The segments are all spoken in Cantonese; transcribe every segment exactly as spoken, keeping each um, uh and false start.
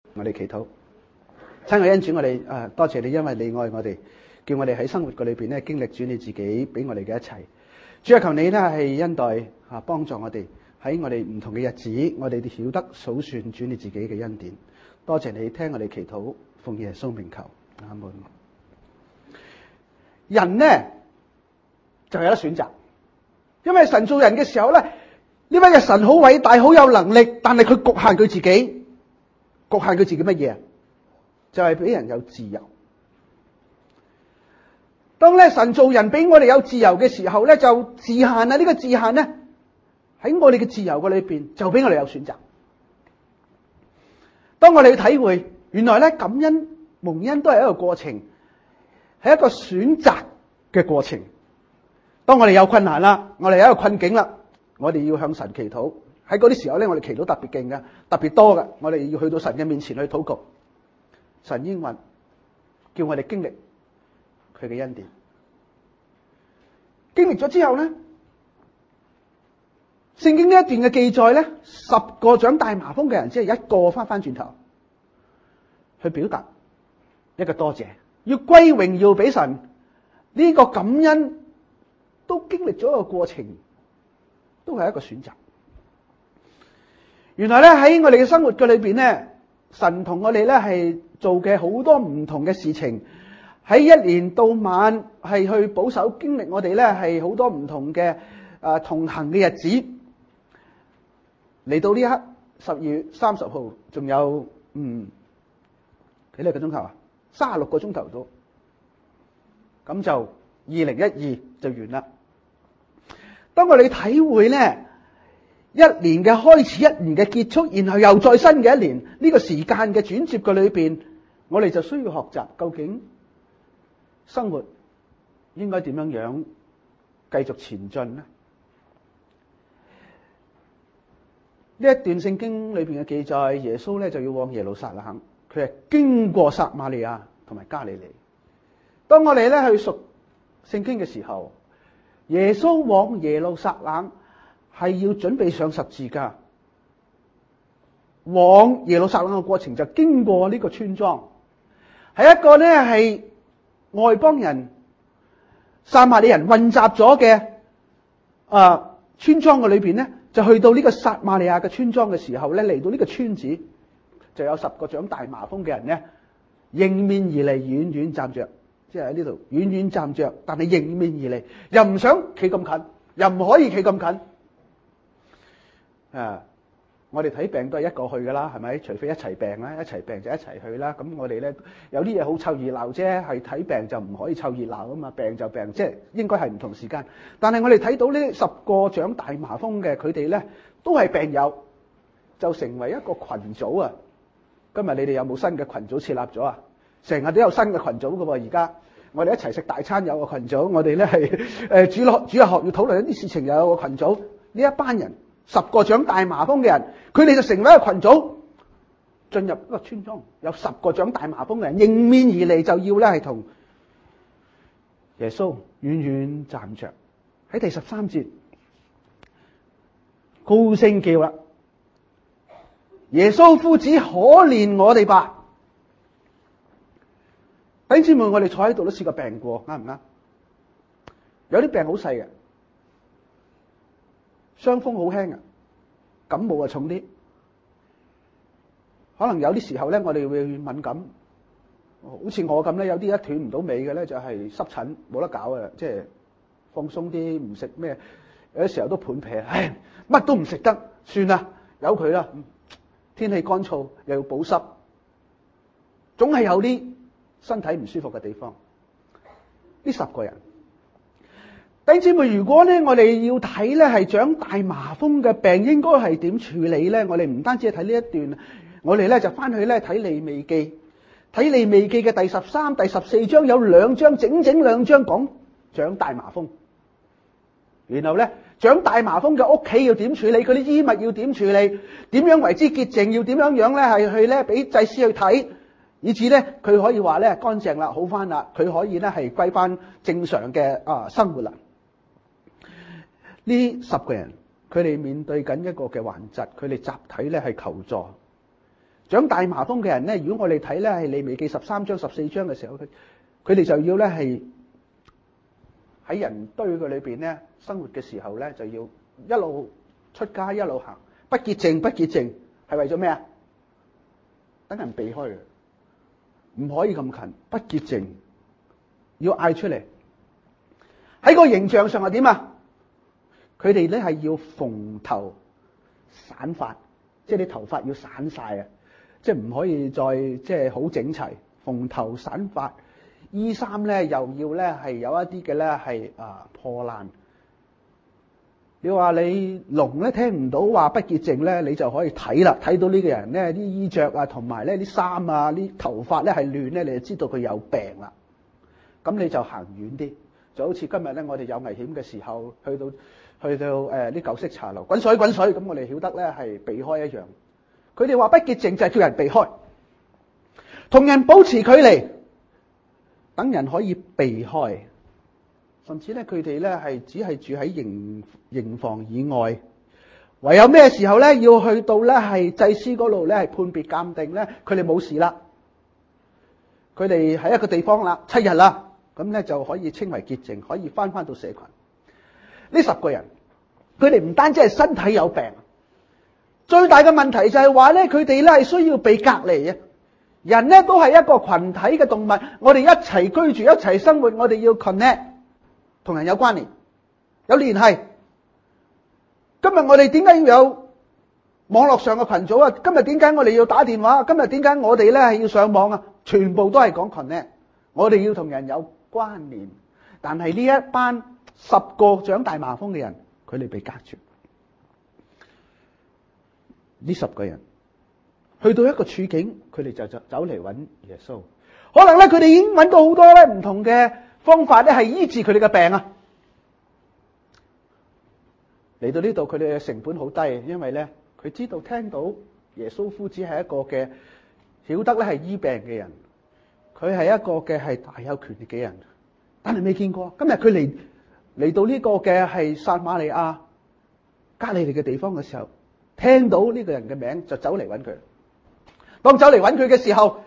我哋祈禱。親愛恩主，我哋啊多謝你，因為你愛我哋，叫我哋喺生活嘅裏邊咧經歷主你自己俾我哋嘅一切。主啊，求你咧係恩待啊幫助我哋喺我哋唔同嘅日子，我哋曉得數算主你自己嘅恩典。多謝你聽我哋祈禱，奉耶穌名求，阿門。人呢就有得選擇，因為神做人嘅時候咧，呢位嘅神好偉大，好有能力，但係佢局限佢自己，局限佢自己乜嘢？就係俾人有自由。當咧神做人俾我哋有自由嘅時候咧，就自限啊！呢個自限咧喺我哋嘅自由嘅裏邊，就俾我哋有選擇。當我哋去體會，原來咧感恩蒙恩都係一個過程，係一個選擇嘅過程。當我哋有困難啦，我哋有一個困境啦，我哋要向神祈禱。喺嗰啲時候咧，我哋祈禱特別勁嘅，特別多嘅，我哋要去到神嘅面前去禱告。神應允，叫我哋經歷佢嘅恩典。經歷咗之後咧，聖經呢一段嘅記載咧，十個長大麻風嘅人只係一個翻翻轉頭去表達一個多謝，要歸榮耀俾神。呢個感恩都經歷咗一個過程，都係一個選擇。原來咧喺我哋嘅生活嘅裏邊咧，神同我哋咧係做嘅好多唔同嘅事情，喺一年到晚係去保守經歷我哋咧係好多唔同嘅誒同行嘅日子。嚟到呢一刻，十二月三十號，仲有嗯幾多個鐘頭啊？三十六個鐘頭到，咁就二零一二就完啦。當我哋體會咧一年嘅開始，一年嘅結束，然後又再新嘅一年，呢個時間嘅轉接嘅裏邊，我哋就需要學習究竟生活應該點樣樣繼續前進呢？呢一段聖經裏邊嘅記載，耶穌咧就要往耶路撒冷，佢係經過撒瑪利亞同埋加利利。當我哋咧去讀聖經嘅時候，耶穌往耶路撒冷係要準備上十字架，往耶路撒冷嘅過程就經過呢個村莊，係一個咧係外邦人、撒瑪利人混雜咗嘅啊村莊嘅裏邊咧。就去到呢個撒瑪利亞嘅村莊嘅時候咧，嚟到呢個村子就有十個長大麻風嘅人咧迎面而嚟，遠遠站着，即係喺呢度遠遠站着，但係迎面而嚟，又唔想企咁近，又唔可以企咁近。啊，我哋睇病都係一個去噶啦，係咪？除非一齊病啦，一齊病就一齊去啦。咁我哋咧有啲嘢好湊熱鬧啫，係睇病就唔可以湊熱鬧啊嘛。病就病，即係應該係唔同時間。但係我哋睇到呢十個長大麻風嘅，佢哋咧都係病友，就成為一個群組啊。今日你哋有冇新嘅群組設立咗啊？成日都有新嘅群組噶喎。而家我哋一齊食大餐有個群組，我哋咧係誒主日主日學要討論一啲事情又有個群組。呢一班人。十個長大麻風嘅人，佢哋就成為一個群組，進入一個村莊，有十個長大麻風嘅人迎面而嚟，就要咧係同耶穌遠遠站着。喺第十三節，高聲叫啦：耶穌夫子，可憐我哋吧！弟兄姊妹，我哋坐喺度都試過病過，啱唔啱？有啲病好細嘅。傷風好輕啊，感冒啊重啲，可能有啲時候咧，我哋會敏感，好似我咁咧，有啲一斷唔到尾嘅咧，就係濕疹，冇得搞啊，即係放鬆啲，唔食咩，有啲時候都盤皮，唉，乜都唔食得，算啦，由佢啦。天氣乾燥又要保濕，總係有啲身體唔舒服嘅地方。呢十個人。弟兄姊妹，如果咧我哋要睇咧係長大麻風嘅病應該係點處理咧？我哋唔單止係睇呢一段，我哋咧就翻去咧睇利未記，睇利未記嘅第十三、第十四章有兩章，整整兩章講長大麻風。然後咧長大麻風嘅屋企要點處理，佢啲衣物要點處理，點樣為之潔淨，要點樣樣咧係去咧俾祭司去睇，以至咧佢可以話咧乾淨啦，好翻啦，佢可以咧係歸翻正常嘅啊生活啦。呢十個人，佢哋面對緊一個嘅患疾，佢哋集體咧係求助， 長大麻風嘅人咧，如果我哋睇咧係利未記十三章十四章嘅時候，佢佢哋就要咧係喺人堆嘅裏邊咧生活嘅時候咧，就要一路出街一路行，不潔淨不潔淨，係為咗咩啊？等人避開嘅，唔可以咁近，不潔淨，要嗌出嚟。喺個形象上係點啊？佢哋咧係要蓬頭散髮，即係啲頭髮要散晒啊！即係唔可以再即係好整齊，蓬頭散髮，衣衫咧又要咧係有一啲嘅咧係啊破爛。你話你聾咧聽唔到話不潔淨咧，你就可以睇啦，睇到呢個人咧啲衣着啊，同埋咧啲衫啊，啲頭髮咧係亂咧，你就知道佢有病啦。咁你就行遠啲，就好似今日咧我哋有危險嘅時候，去到去到誒啲舊式茶樓滾水滾水，咁我哋曉得咧係避開一樣。佢哋話不潔淨就係叫人避開，同人保持距離，等人可以避開。甚至咧，佢哋咧係只係住喺營營房以外，唯有咩時候咧要去到咧係祭司嗰度咧係判別鑑定咧，佢哋冇事啦，佢哋喺一個地方啦，七日啦，咁咧就可以稱為潔淨，可以翻翻到社群。呢十個人，佢哋唔單止係身體有病，最大嘅問題就係話咧，佢哋咧係需要被隔離嘅。人咧都係一個群體嘅動物，我哋一齊居住，一齊生活，我哋要 connect。同人有關聯，有聯繫。今日我哋點解要有網絡上嘅群組啊？今日點解我哋要打電話？今日點解我哋咧係要上網啊？全部都係講 connect。我哋要同人有關聯，但係呢一班十個長大麻風嘅人，佢哋被隔絕。呢十個人去到一個處境，佢哋就就走嚟揾耶穌。可能咧，佢哋已經揾到好多咧唔同嘅方法咧係醫治佢哋嘅病啊！嚟到呢度，佢哋嘅成本好低，因為咧佢知道聽到耶穌夫子係一個嘅曉得咧係醫病嘅人，佢係一個嘅係大有權力嘅人，但係未見過。今日佢嚟嚟到呢個嘅係撒瑪利亞加利利嘅地方嘅時候，聽到呢個人嘅名就走嚟揾佢。當走嚟揾佢嘅時候，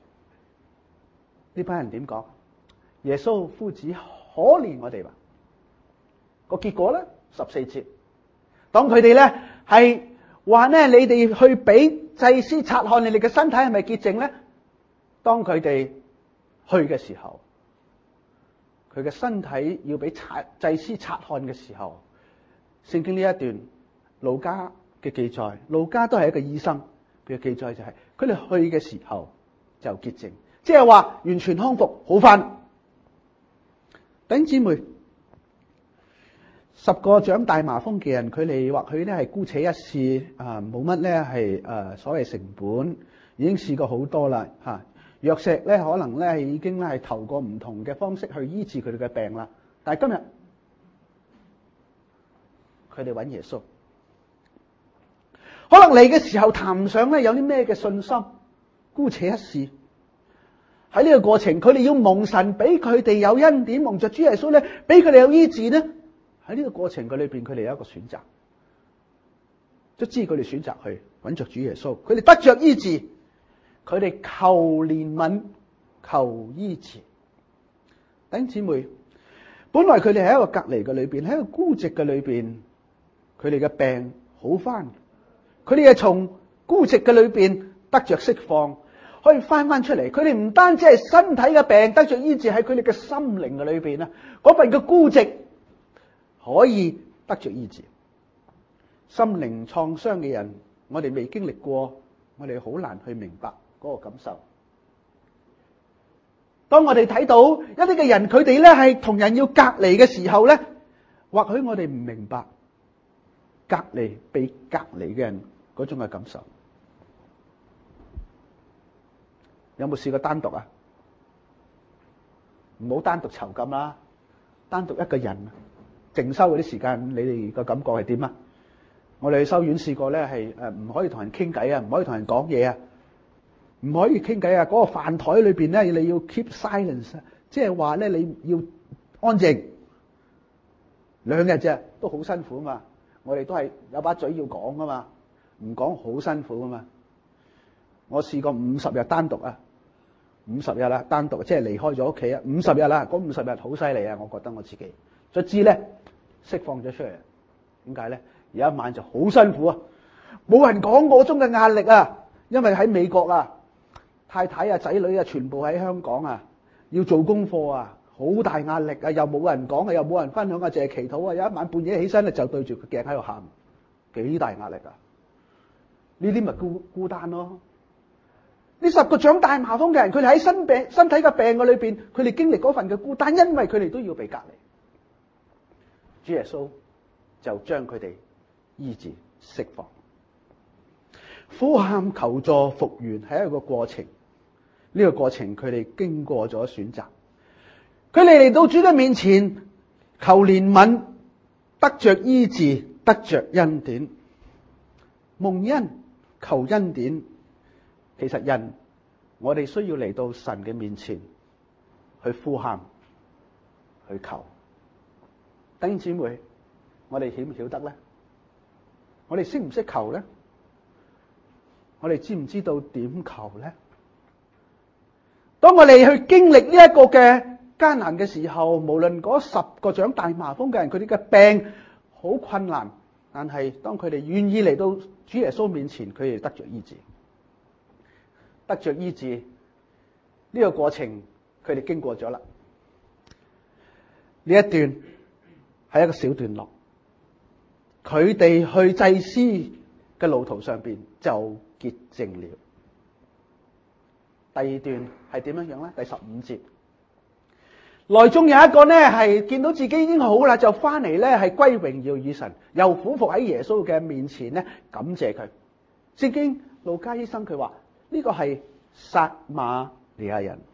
呢班人點講？耶穌夫子可憐我哋吧。個結果咧，十四節，當佢哋咧係話咧，你哋去俾祭司察看你哋嘅身體係咪潔淨咧？當佢哋去嘅時候，佢嘅身體要俾祭司察看嘅時候，聖經呢一段路加嘅記載，路加都係一個醫生，佢嘅記載就係佢哋去嘅時候就潔淨，即係話完全康復好返。弟兄姊妹，十個長大麻風嘅人，佢哋或許咧係姑且一試啊，冇乜咧係誒所謂成本，已經試過好多啦吓。藥石咧可能咧已經咧係透過唔同嘅方式去醫治佢哋嘅病啦。但係今日佢哋揾耶穌，可能嚟嘅時候談唔上咧有啲咩嘅信心，姑且一試。喺呢個過程，佢哋要蒙神俾佢哋有恩典，蒙着主耶穌咧，俾佢哋有醫治咧。喺呢個過程嘅裏邊，佢哋有一個選擇，都知佢哋選擇去揾着主耶穌，佢哋得着醫治，佢哋求憐憫、求醫治。弟兄姊妹，本來佢哋喺一個隔離嘅裏邊，喺一個孤寂嘅裏邊，佢哋嘅病好翻，佢哋係從孤寂嘅裏邊得着釋放。可以翻翻出嚟，佢哋唔單止係身體嘅病得着醫治，喺佢哋嘅心靈嘅裏邊啊，嗰份嘅孤寂可以得着醫治。心靈創傷嘅人，我哋未經歷過，我哋好難去明白嗰個感受。當我哋睇到一啲嘅人，佢哋咧係同人要隔離嘅時候咧，或許我哋唔明白隔離被隔離嘅人嗰種嘅感受。有冇試過單獨啊？唔好單獨囚禁啦，單獨一個人靜修嗰啲時間，你哋個感覺係點啊？我哋去修院試過咧，係誒唔可以同人傾偈啊，唔可以同人講嘢啊，唔可以傾偈啊。嗰個飯台裏邊咧，你要 keep silence，即係話咧你要安靜。兩日啫，都好辛苦啊嘛。我哋都係有把嘴要講啊嘛，唔講好辛苦啊嘛。 我試過五十日單獨啊，五十日啦，單獨即係離開咗屋企啊，五十日啦，嗰五十日好犀利啊！我覺得我自己，卒之咧釋放咗出嚟。點解咧？有一晚就好辛苦啊，冇人講我中嘅壓力啊，因為喺美國啊，太太啊、仔女啊，全部喺香港啊，要做功課啊，好大壓力啊，又冇人講啊，又冇人分享啊，淨係祈禱啊。有一晚半夜起身咧，就對住個鏡喺度喊，幾大壓力啊！呢啲咪孤孤單咯。呢十個長大麻風嘅人，佢哋喺身病身體嘅病嘅裏邊，佢哋經歷嗰份嘅孤單，因為佢哋都要被隔離。主耶穌就將佢哋醫治釋放。呼喊求助復原係一個過程，呢、這個過程佢哋經過咗選擇，佢哋嚟到主嘅面前求憐憫，得着醫治，得着恩典，蒙恩求恩典。其實人，我哋需要嚟到神嘅面前去呼喊，去求。弟兄姊妹，我哋曉唔曉得咧？我哋識唔識求咧？我哋知唔知道點求咧？當我哋去經歷呢一個嘅艱難嘅時候，無論嗰十個長大麻風嘅人，佢哋嘅病好困難，但係當佢哋願意嚟到主耶穌面前，佢哋得着醫治。得着醫治呢個過程，佢哋經過咗啦。呢一段係一個小段落，佢哋去祭司嘅路途上邊就潔淨了。第二段係點樣樣咧？第十五節，內中有一個呢係見到自己已經好啦，就翻嚟咧係歸榮耀與神，又俯伏喺耶穌嘅面前咧感謝佢。聖經路加醫生佢話。呢個係撒瑪利亞人，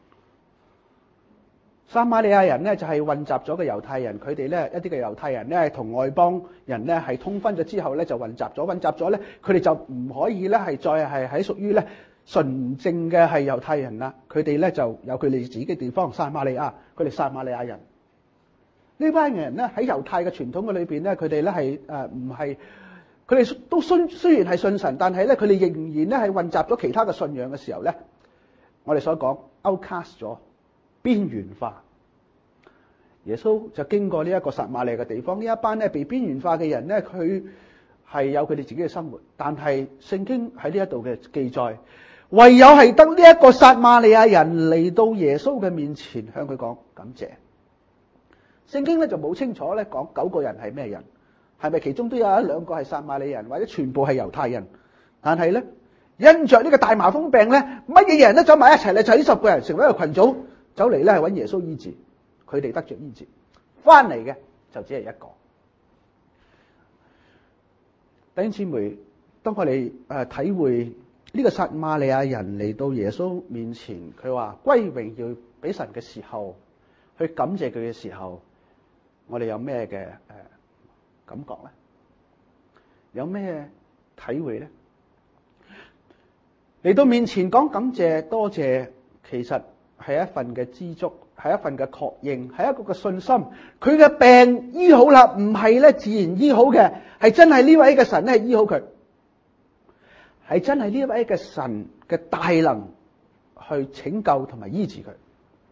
撒瑪利亞人咧就係混雜咗嘅猶太人，佢哋咧一啲嘅猶太人咧同外邦人咧係通婚咗之後咧就混雜咗，混雜咗咧佢哋就唔可以咧係再係喺屬於咧純正嘅係猶太人啦，佢哋咧就有佢哋自己嘅地方撒瑪利亞，佢哋撒瑪利亞人呢班人咧喺猶太嘅傳統嘅裏邊咧，佢哋咧係誒唔係。佢哋都雖雖然係信神，但係咧佢哋仍然咧係混雜咗其他嘅信仰嘅時候咧，我哋所講 outcast 咗，邊緣化。耶穌就經過呢一個撒瑪利亞嘅地方，呢一班咧被邊緣化嘅人咧，佢係有佢哋自己嘅生活，但係聖經喺呢一度嘅記載，唯有係得呢一個撒瑪利亞人嚟到耶穌嘅面前向佢講感謝。聖經咧就冇清楚咧講九個人係咩人。係咪其中都有一兩個係撒瑪利人，或者全部係猶太人？但係咧，因着呢個大麻風病咧，乜嘢人都走埋一齊咧，就呢十個人成為一個群組，走嚟咧係揾耶穌醫治，佢哋得着醫治，翻嚟嘅就只係一個。弟兄姊妹，當我哋誒體會呢個撒瑪利亞人嚟到耶穌面前，佢話歸榮耀俾神嘅時候，去感謝佢嘅時候，我哋有咩嘅誒？感覺咧，有咩體會咧？嚟到面前講感謝多謝，其實係一份嘅知足，係一份嘅確認，係一個嘅信心。佢嘅病醫好啦，唔係咧自然醫好嘅，係真係呢位嘅神咧醫好佢，係真係呢位嘅神嘅大能去拯救同埋醫治佢。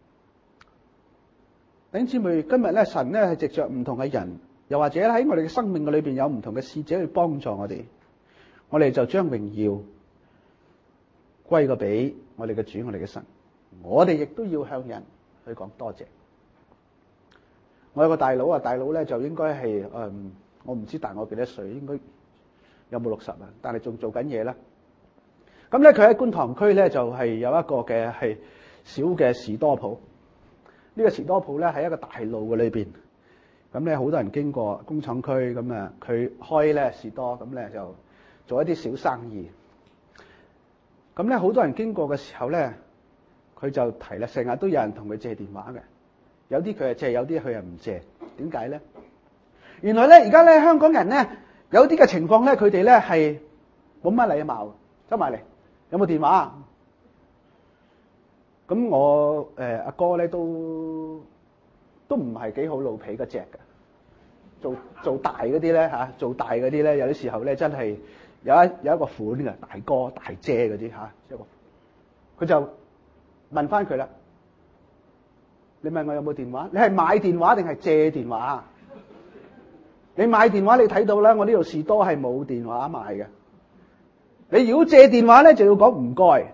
弟兄姊妹，今日咧神咧係藉着唔同嘅人。又或者喺我哋嘅生命嘅裏邊有唔同嘅使者去幫助我哋，我哋就將榮耀歸個俾我哋嘅主，我哋嘅神。我哋亦都要向人去講多謝。我有個大佬啊，大佬咧就應該係誒，我唔知大我幾多歲，應該有冇六十啊？但係仲做緊嘢啦。咁咧佢喺觀塘區咧就係有一個嘅係小嘅士多鋪。呢個士多鋪咧喺一個大路嘅裏邊。咁咧，好多人經過工廠區，咁啊，佢開咧士多，咁咧就做一啲小生意。咁咧，好多人經過嘅時候咧，佢就提啦，成日都有人同佢借電話嘅。有啲佢係借，有啲佢又唔借。點解咧？原來咧，而家咧香港人咧有啲嘅情況咧，佢哋咧係冇乜禮貌，走埋嚟，有冇電話啊？咁我誒阿哥咧都。都唔係幾好老皮嗰隻嘅，做做大嗰啲咧嚇，做大嗰啲咧有啲時候咧真係有一有一個款嘅大哥大姐嗰啲吓，一個佢就問翻佢啦。你問我有冇電話？你係買電話定係借電話？你買電話你睇到啦，我呢度士多係冇電話賣嘅。你如果借電話咧，就要講唔該。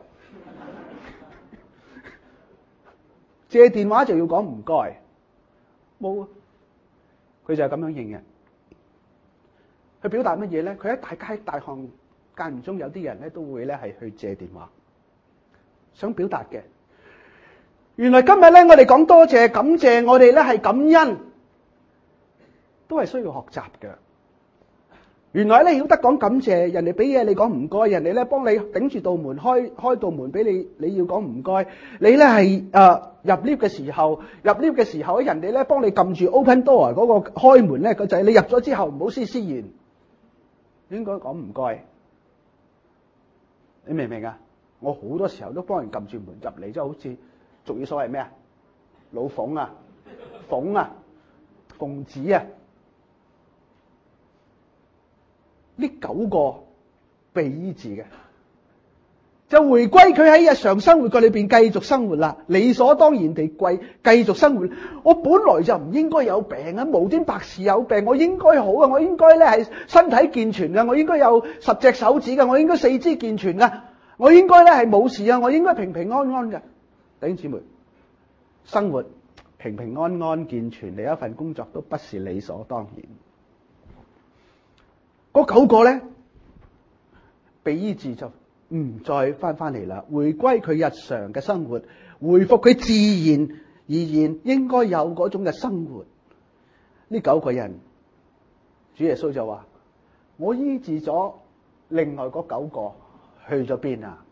借電話就要講唔該。冇啊，佢就係咁樣應嘅。佢表達乜嘢咧？佢喺大街大巷間唔中有啲人咧都會咧係去借電話，想表達嘅。原來今日咧，我哋講多謝、感謝，我哋咧係感恩，都係需要學習嘅。原來咧，曉得講感謝，人哋俾嘢你講唔該，人哋咧幫你頂住道門，開開道門俾你，你要講唔該。你咧係誒入 lift 嘅時候，入 lift 嘅時候，人哋咧幫你撳住 open door 嗰個開門咧個掣，你入咗之後唔好思思然，應該講唔該。你明唔明啊？我好多時候都幫人撳住門入嚟，即係好似。俗語所謂咩啊？老鳳啊，鳳啊，鳳子啊，呢九個被醫治嘅，就回歸佢喺日常生活嘅裏邊繼續生活啦，理所當然地貴繼續生活。我本來就唔應該有病啊，無端白事有病，我應該好啊，我應該咧係身體健全嘅，我應該有十隻手指嘅，我應該四肢健全嘅，我應該咧係冇事啊，我應該平平安安嘅。弟兄姊妹，生活平平安安健全，你一份工作都不是理所當然。嗰九個咧被醫治就唔再翻翻嚟啦，回歸佢日常嘅生活，回復佢自然而然應該有嗰種嘅生活。呢九個人，主耶穌就話：我醫治咗另外嗰九個，去咗邊啊？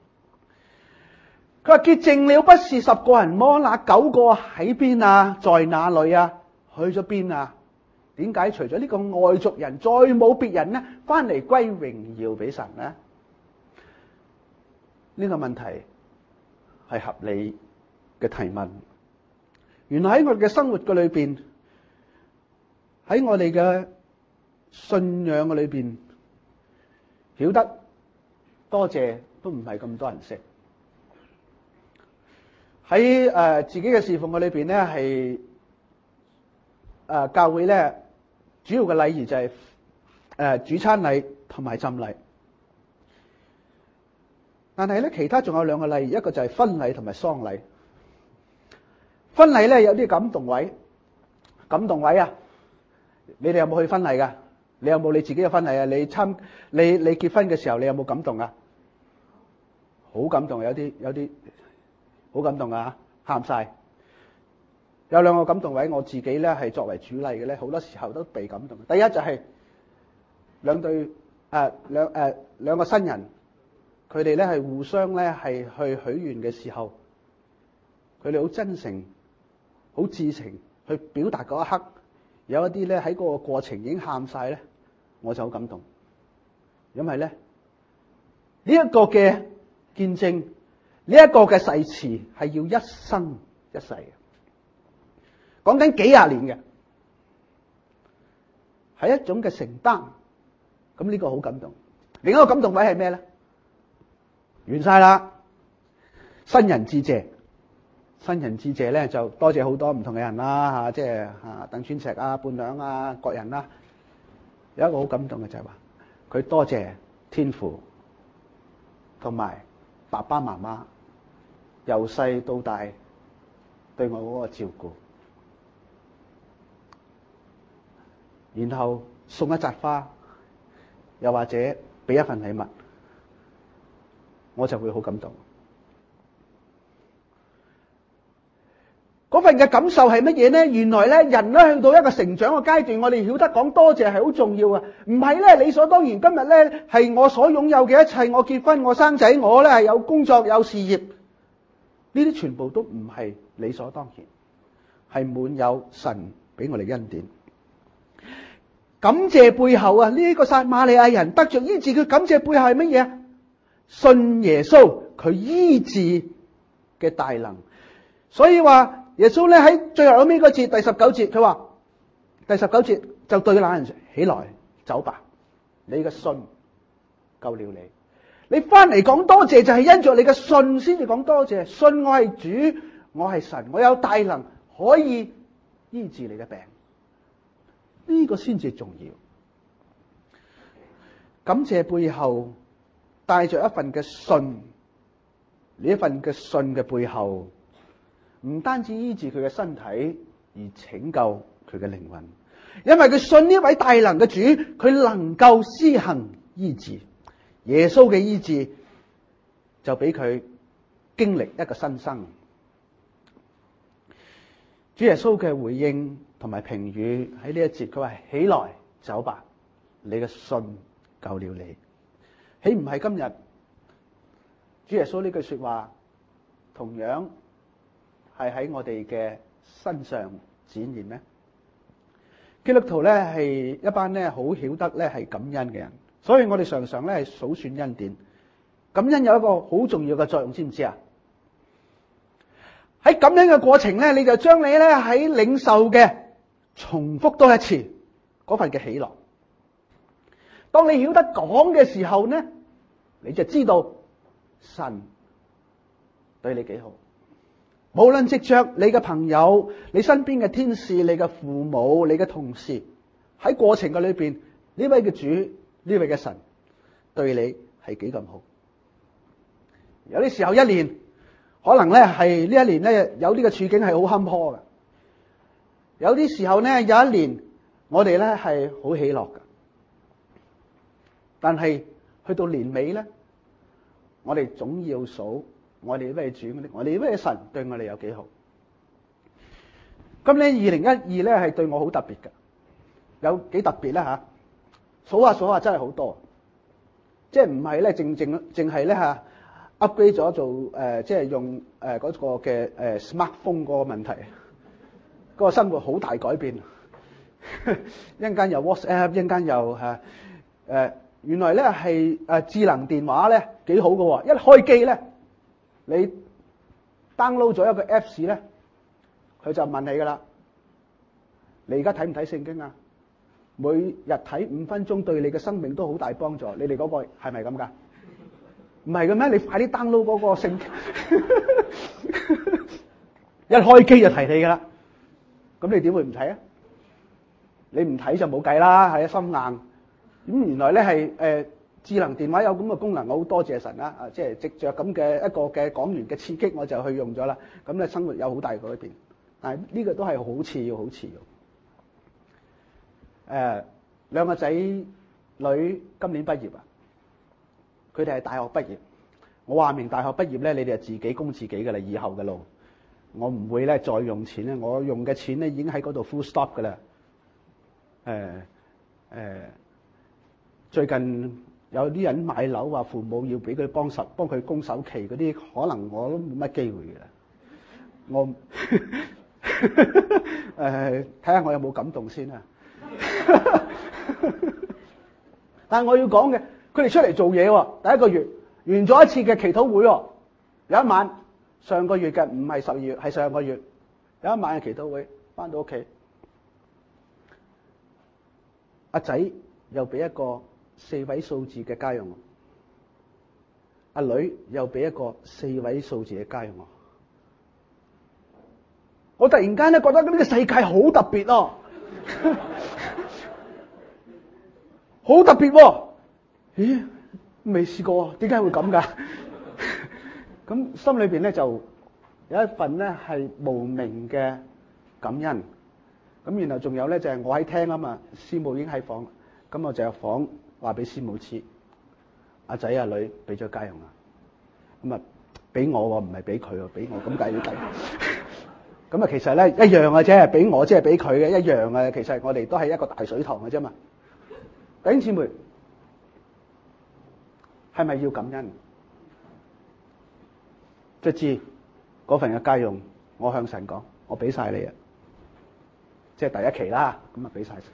佢話潔淨了不是十個人麼？那九個喺邊啊？在哪裏啊？去咗邊啊？點解除咗呢個外族人，再冇別人呢？翻嚟歸榮耀俾神呢？呢個問題係合理嘅提問。原來喺我哋嘅生活嘅裏邊，喺我哋嘅信仰嘅裏邊，曉得多謝都唔係咁多人識。喺誒自己嘅侍奉嘅裏邊咧，係誒教會咧主要嘅禮儀就係誒主餐禮同埋浸禮。但係咧，其他仲有兩個禮儀，一個就係婚禮同埋喪禮。婚禮咧有啲感動位，感動位啊！你哋有冇去婚禮噶？你有冇你自己嘅婚禮啊？你參你你結婚嘅時候，你有冇感動啊？好感動，有啲有啲。好感動啊！喊晒。有兩個感動位，我自己咧係作為主禮嘅咧，好多時候都被感動。第一就係兩對誒兩誒兩個新人，佢哋咧係互相咧係去許願嘅時候，佢哋好真誠、好至情去表達嗰一刻，有一啲咧喺嗰個過程已經喊晒咧，我就好感動。因為咧呢一個嘅見證。呢一個嘅誓詞係要一生一世嘅，講緊幾廿年嘅，係一種嘅承擔。咁呢個好感動。另一個感動位係咩咧？完晒啦！新人致謝，新人致謝咧就多謝好多唔同嘅人啦嚇，即係嚇鄧川石啊、伴娘啊、各人啦。有一個好感動嘅就係話，佢多謝天父同埋爸爸媽媽。由細到大對我嗰個照顧，然後送一扎花，又或者俾一份禮物，我就會好感動。嗰份嘅感受係乜嘢呢？原來咧，人咧去到一個成長嘅階段，我哋曉得講多謝係好重要嘅，唔係咧理所當然。今日咧係我所擁有嘅一切，我結婚，我生仔，我咧係有工作有事業。呢啲全部都唔係理所當然，係滿有神俾我哋恩典。感謝背後啊，呢個撒瑪利亞人得着醫治，佢感謝背後係乜嘢啊？信耶穌佢醫治嘅大能。所以話耶穌咧喺最後尾個節第十九節，佢話第十九節就對那人起來走吧，你嘅信救了你。你翻嚟講多謝就係因着你嘅信先至講多謝，信我係主，我係神，我有大能可以醫治你嘅病，呢個先至重要。感謝背後帶着一份嘅信，呢一份嘅信嘅背後，唔單止醫治佢嘅身體，而拯救佢嘅靈魂。因為佢信呢位大能嘅主，佢能夠施行醫治。耶穌嘅醫治就俾佢經歷一個新生。主耶穌嘅回應同埋評語喺呢一節，佢話：起來走吧，你嘅信救了你。豈唔係今日主耶穌呢句說話同樣係喺我哋嘅身上展現咩？基督徒咧係一班咧好曉得咧係感恩嘅人。所以我哋常常咧係數算恩典，感恩有一個好重要嘅作用，知唔知啊？喺感恩嘅過程咧，你就將你咧喺領受嘅重複多一次嗰份嘅喜樂。當你曉得講嘅時候呢，你就知道神對你幾好。無論藉着你嘅朋友、你身邊嘅天使、你嘅父母、你嘅同事，喺過程嘅裏邊，呢位嘅主。呢位嘅神對你係幾咁好？有啲時候一年可能咧係呢一年咧有呢個處境係好坎坷嘅，有啲時候咧有一年我哋咧係好喜樂嘅，但係去到年尾咧，我哋總要數我哋呢位主，我哋呢位神對我哋有幾好。今年二零一二咧係對我好特別嘅，有幾特別咧吓？數下數下真係好多，即係唔係咧，正正淨係咧吓 upgrade 咗做誒，即係用誒嗰個嘅誒 smartphone 嗰個問題，嗰個生活好大改變。一陣間又 WhatsApp，一陣間又吓誒，原來咧係誒智能電話咧幾好㗎，一開機咧你 download 咗一個 apps 咧，佢就問你噶啦，你而家睇唔睇聖經啊？每日睇五分鐘對你嘅生命都好大幫助，你哋嗰個係咪咁噶？唔係嘅咩？你快啲 download 嗰個聖經，一開機就提你噶啦。咁你點會唔睇啊？你唔睇就冇計啦，係心硬。咁原來咧係誒智能電話有咁嘅功能，我好多謝神啦！啊，即係藉着咁嘅一個嘅講員嘅刺激，我就去用咗啦。咁咧生活有好大改變，但係呢個都係好次要，好次要。誒、呃，兩個仔女今年畢業啊，佢哋係大學畢業。我話明大學畢業咧，你哋就自己供自己㗎啦，以後嘅路，我唔會咧再用錢咧，我用嘅錢咧已經喺嗰度 full stop 㗎啦。誒、呃、誒、呃，最近有啲人買樓話父母要俾佢幫手幫佢供首期嗰啲，可能我都冇乜機會㗎啦。我誒睇下我有冇感動先啊！但係我要講嘅，佢哋出嚟做嘢，第一個月完咗一次嘅祈禱會，有一晚上個月嘅唔係十二月，係上個月有一晚嘅祈禱會，翻到屋企，阿仔又俾一個四位數字嘅家用，阿女又俾一個四位數字嘅家用，我突然間咧覺得呢個世界好特別咯。好特別喎！咦，未試過，點解會咁噶？咁心裏邊咧就有一份咧係無名嘅感恩。咁然後仲有咧就係我喺廳啊嘛，師母已經喺房，咁我就入房話俾師母知，阿仔阿女俾咗家用啊，咁啊俾我唔係俾佢喎，俾我咁解要計。咁啊其實咧一樣嘅啫，俾我即係俾佢嘅一樣嘅，其實我哋都係一個大水塘嘅啫嘛。弟兄姊妹，係咪要感恩？即知嗰份嘅家用，我向神講，我俾晒你啊！即係第一期啦，咁啊俾晒。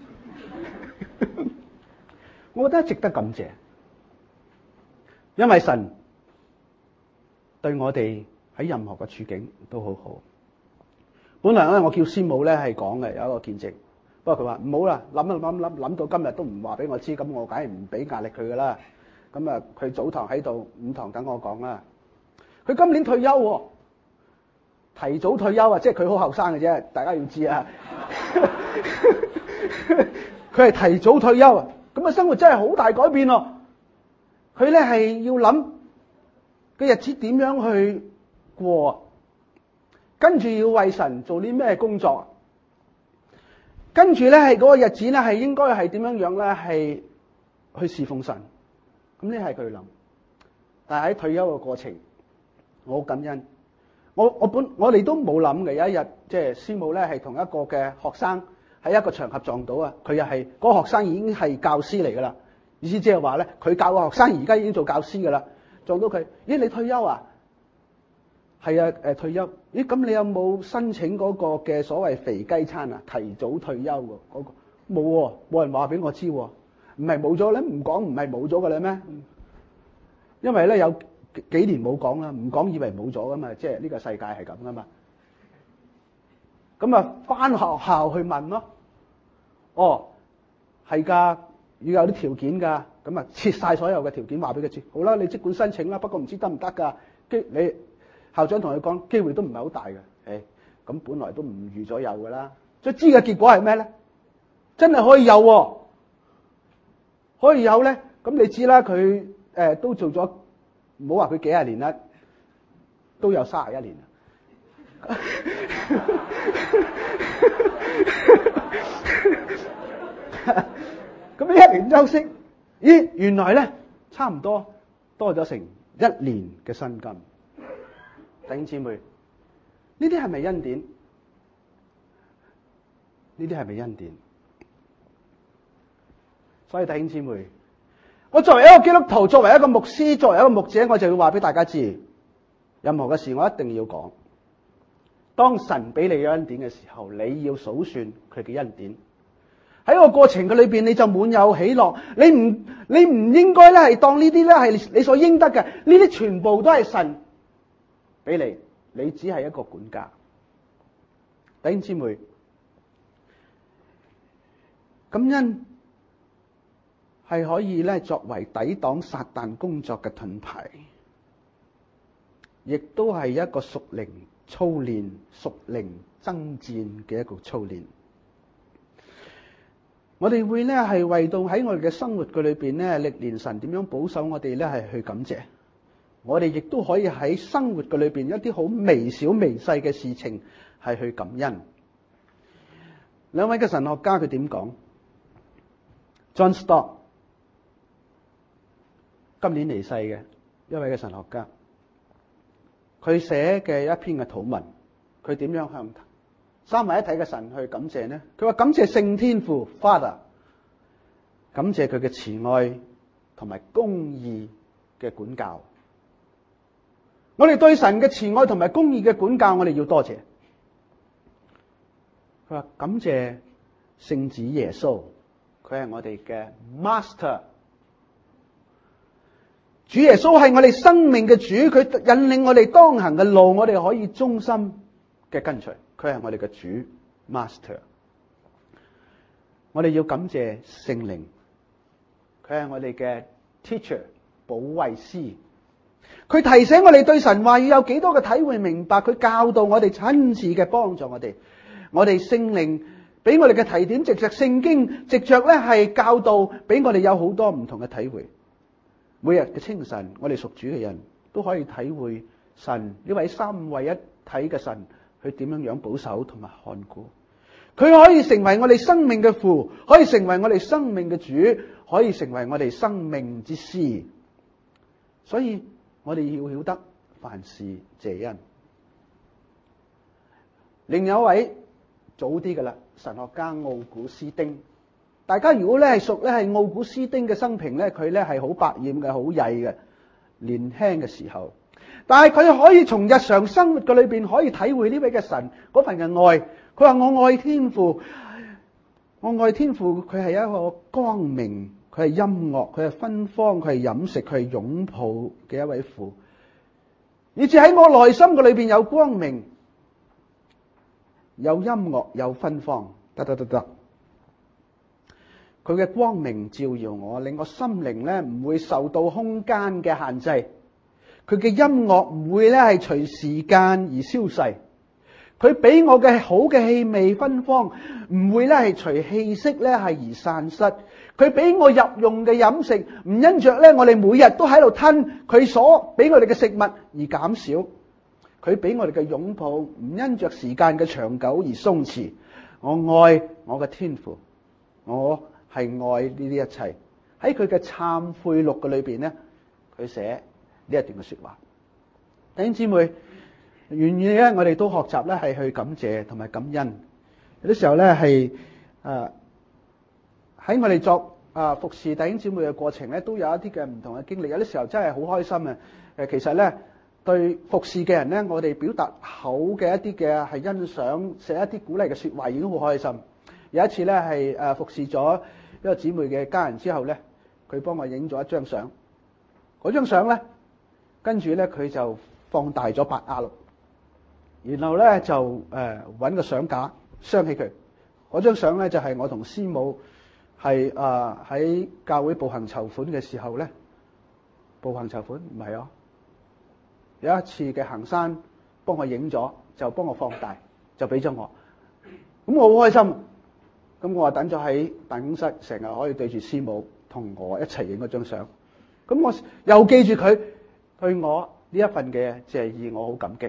我覺得值得感謝，因為神對我哋喺任何嘅處境都好好。本來咧，我叫師母咧係講嘅有一個見證。不過佢話唔好啦，諗一諗諗諗到今日都唔話俾我知，咁我梗係唔俾壓力佢噶啦。 咁啊，佢早堂喺度，午堂等我講啦。佢今年退休喎，提早退休啊，即係佢好後生嘅啫，大家要知啊。佢係提早退休啊，咁啊生活真係好大改變咯。佢咧係要諗個日子點樣去過，跟住要為神做啲咩工作，跟住咧係嗰個日子咧係應該係點樣樣咧係去侍奉神。咁呢係佢諗，但係喺退休嘅過程，我好感恩。我我本我哋都冇諗嘅，有一日即係師母咧係同一個嘅學生喺一個場合撞到啊，佢又係嗰個學生已經係教師嚟噶啦，意思即係話咧佢教個學生而家已經做教師噶啦，撞到佢，咦你退休啊？係啊，誒退休。咦咁你有冇申請嗰個嘅所謂肥雞餐啊？提早退休喎，嗰個冇喎，冇人話俾我知喎。唔係冇咗咧，唔講唔係冇咗噶啦咩？因為咧有幾年冇講啦，唔講以為冇咗噶嘛，即係呢個世界係咁噶嘛。咁啊，翻學校去問咯。哦，係㗎，要有啲條件㗎。咁啊，切晒所有嘅條件話俾佢知。好啦，你即管申請啦，不過唔知得唔得㗎？機你校長同佢講，機會都唔係好大嘅。誒，咁本來都唔預咗有㗎啦。所以知嘅結果係咩咧？真係可以有喎。可以有咧，咁你知啦，佢誒、呃、都做咗，唔好話佢幾廿年啦，都有三十一年啦。咁一年休息，咦，原來咧差唔多多咗成一年嘅薪金。弟兄姊妹，呢啲係咪恩典？呢啲係咪恩典？所以弟兄姊妹，我作為一個基督徒，作為一個牧師，作為一個牧者，我就要話俾大家知，任何嘅事我一定要講。當神俾你嘅恩典嘅時候，你要數算佢嘅恩典。喺個過程嘅裏邊，你就滿有喜樂。你唔你唔應該咧係當呢啲咧係你所應得嘅，呢啲全部都係神俾你，你只係一個管家。弟兄姊妹，感恩係可以咧作為抵擋撒旦工作嘅盾牌，亦都係一個屬靈操練、屬靈爭戰嘅一個操練。我哋會咧係為到喺我哋嘅生活嘅裏邊咧歷練神點樣保守我哋咧係去感謝。我哋亦都可以喺生活嘅裏邊一啲好微小微細嘅事情係去感恩。兩位嘅神學家佢點講？ John Stott 今年離世嘅一位嘅神學家，佢寫嘅一篇嘅禱文，佢點樣向三位一體嘅神去感謝呢？佢話感謝聖天父 Father， 感謝佢嘅慈愛同埋公義嘅管教。我哋對神嘅慈愛同埋公義嘅管教，我哋要多謝。佢話感謝聖子耶穌，佢係我哋嘅 Master。主耶穌係我哋生命嘅主，佢引領我哋當行嘅路，我哋可以忠心嘅跟隨。佢係我哋嘅主 Master。我哋要感謝聖靈，佢係我哋嘅 Teacher 保惠師。佢提醒我哋對神話要有幾多嘅體會明白，佢教導我哋親自嘅幫助我哋。我哋聖靈俾我哋嘅提點，藉着聖經，藉着咧係教導，俾我哋有好多唔同嘅體會。每日嘅清晨，我哋屬主嘅人都可以體會神呢位三位一體嘅神，佢點樣樣保守同埋看顧。佢可以成為我哋生命嘅父，可以成為我哋生命嘅主，可以成為我哋生命之師。所以我哋要曉得凡事謝恩。另有一位早啲嘅啦，神學家奧古斯丁。大家如果咧係熟咧係奧古斯丁嘅生平咧，佢咧係好百厭嘅，好曳嘅，年輕嘅時候。但係佢可以從日常生活嘅裏邊可以體會呢位嘅神嗰份嘅愛。佢話我愛天父，我愛天父，佢係一個光明，佢係音樂，佢係芬芳，佢係飲食，佢係擁抱嘅一位父。以至喺我內心嘅裏邊有光明，有音樂，有芬芳，得得得得。 佢嘅光明照耀我，令我心靈咧唔會受到空間嘅限制。佢嘅音樂唔會咧係隨時間而消逝。佢俾我嘅好嘅氣味芬芳，唔會咧係隨氣息咧係而散失。佢俾我入用嘅飲食，唔因着咧我哋每日都喺度吞佢所俾我哋嘅食物而減少。佢俾我哋嘅擁抱，唔因着時間嘅長久而鬆弛。我愛我嘅天父，我係愛呢啲一切。喺佢嘅懺悔錄嘅裏邊咧，佢寫呢一段嘅說話。弟兄姊妹，願意咧，我哋都學習咧係去感謝同埋感恩。有啲時候咧係誒喺我哋作啊服侍弟兄姊妹嘅過程咧，都有一啲嘅唔同嘅經歷。有啲時候真係好開心啊！誒，其實咧對服侍嘅人咧，我哋表達好嘅一啲嘅係欣賞，寫一啲鼓勵嘅說話，已經好開心。有一次咧係誒服侍咗一個姊妹嘅家人之後咧，佢幫我影咗一張相。嗰張相咧，跟住咧佢就放大咗八 R，然後咧就誒揾個相架鑲起佢。嗰張相咧就係我同師母係誒喺教會步行籌款嘅時候咧，步行籌款唔係哦，有一次嘅行山幫我影咗，就幫我放大，就俾咗我。咁我好開心。咁我話等咗喺辦公室，成日可以對住師母同我一齊影嗰張相。咁我又記住佢對我呢一份嘅謝意，我好感激。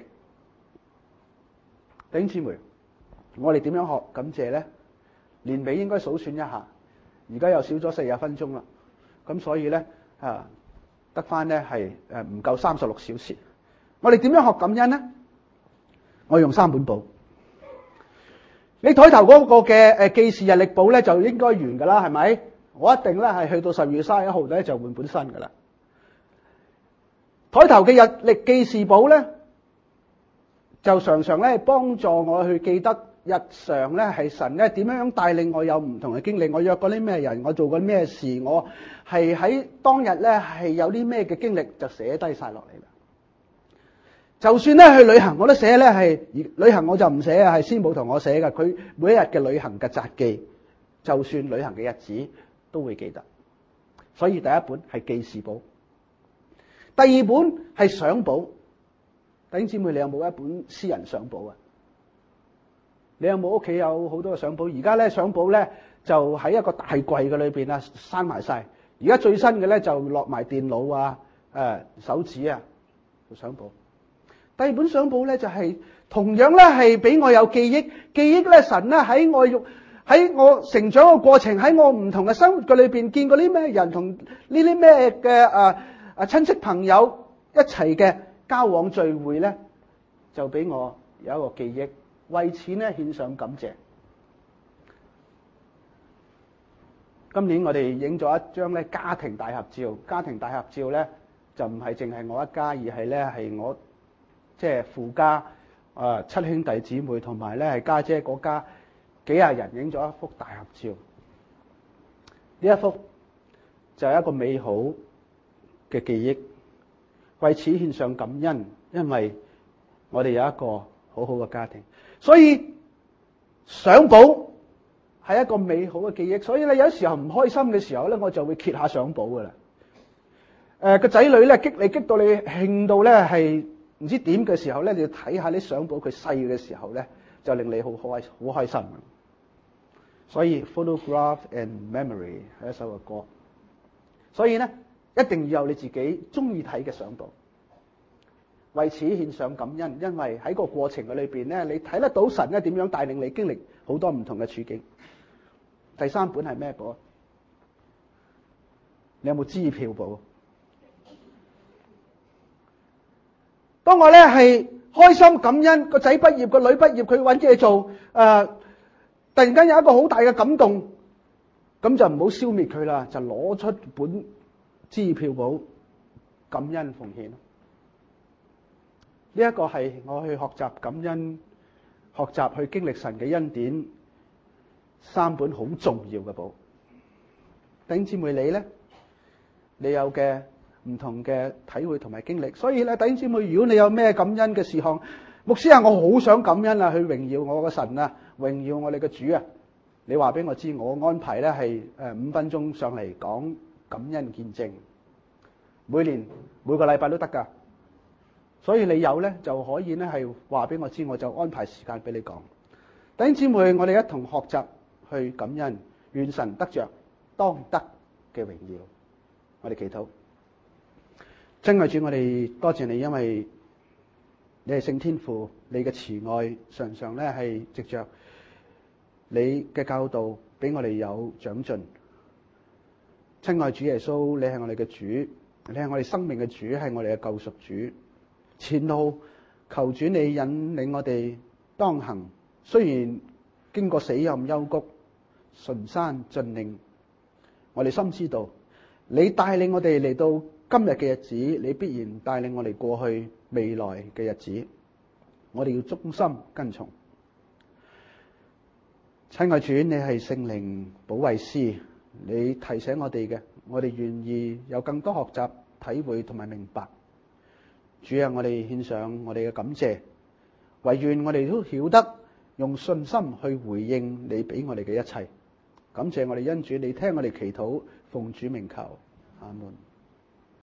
弟兄姊妹，我哋點樣學感謝咧？年尾應該數算一下，而家又少咗四十分鐘啦。咁所以咧啊，得翻咧係誒唔夠三十六小時。我哋點樣學感恩咧？我用三本簿。你枱頭嗰個嘅誒記事日曆簿咧就應該完噶啦，係咪？我一定咧係去到十二月三十一號咧就換本新噶啦。枱頭嘅日曆記事簿咧，就常常咧幫助我去記得日常咧係神咧點樣帶領我有唔同嘅經歷，我約過啲咩人，我做過咩事，我係喺當日咧係有啲咩嘅經歷，就寫低晒落嚟啦。就算咧去旅行，我都寫咧係旅行我就唔寫啊，係師母同我寫嘅。佢每一日嘅旅行嘅札記，就算旅行嘅日子都會記得。所以第一本係記事簿，第二本係相簿。弟兄姊妹，你有冇一本私人相簿啊？你有冇屋企有好多嘅相簿？而家咧相簿咧就喺一個大櫃嘅裏邊啊，閂埋晒。而家最新嘅咧就落埋電腦啊、誒手指啊做相簿。第二本相簿咧就係同樣咧係俾我有記憶，記憶咧神咧喺我育喺我成長嘅過程，喺我唔同嘅生活嘅裏邊見過啲咩人，同呢啲咩嘅誒誒親戚朋友一齊嘅交往聚會咧，就俾我有一個記憶，為此咧獻上感謝。今年我哋影咗一張咧家庭大合照，家庭大合照咧就唔係淨係我一家，而係咧係我。即係父家啊，七兄弟姊妹同埋咧係家姐嗰家幾廿人影咗一幅大合照。呢一幅就係一個美好嘅記憶，為此獻上感恩，因為我哋有一個好好嘅家庭。所以相簿係一個美好嘅記憶。所以咧有時候唔開心嘅時候咧，我就會揭下相簿噶啦。誒個仔女咧激你激到你興到咧係。唔知點嘅時候咧，你要睇下啲相簿，佢細嘅時候咧，就令你好開好開心。所以 Photograph and Memory 係一首嘅歌。所以咧，一定要有你自己中意睇嘅相簿。為此獻上感恩，因為喺個過程嘅裏邊咧，你睇得到神咧點樣帶領你經歷好多唔同嘅處境。第三本係咩簿？你有冇支票簿？當我咧係開心感恩個仔畢業個女畢業佢搵嘢做，誒、呃，突然間有一個好大嘅感動，咁就唔好消滅佢啦，就攞出本支票簿感恩奉獻。呢、這、一個係我去學習感恩、學習去經歷神嘅恩典三本好重要嘅簿。弟兄姊妹，你咧，你有嘅唔同嘅體會同埋經歷，所以咧，弟兄姊妹，如果你有咩感恩嘅事項，牧師啊，我好想感恩啊，去榮耀我嘅神啊，榮耀我哋嘅主啊， 你話俾我知，我安排咧係誒五分鐘上嚟講感恩見證，每年每個禮拜都得㗎。所以你有咧就可以咧係話俾我知，我就安排時間俾你講。弟兄姊妹，我哋一同學習去感恩，願神得着當得嘅榮耀。我哋祈禱。真愛主，我哋多謝你，因為你係聖天父，你嘅慈愛常常咧係藉着你嘅教導俾我哋有長進。親愛主耶穌，你係我哋嘅主，你係我哋生命嘅主，係我哋嘅救贖主。前路求主你引領我哋當行，雖然經過死蔭幽谷、崇山峻嶺，我哋深知道你帶領我哋嚟到今日嘅日子，你必然帶領我哋過去未來嘅日子，我哋要忠心跟從。親愛主，你係聖靈保惠師，你提醒我哋嘅，我哋願意有更多學習、體會同埋明白。主啊，我哋獻上我哋嘅感謝，唯願我哋都曉得用信心去回應你俾我哋嘅一切。感謝我哋恩主，你聽我哋祈禱，奉主名求，阿門。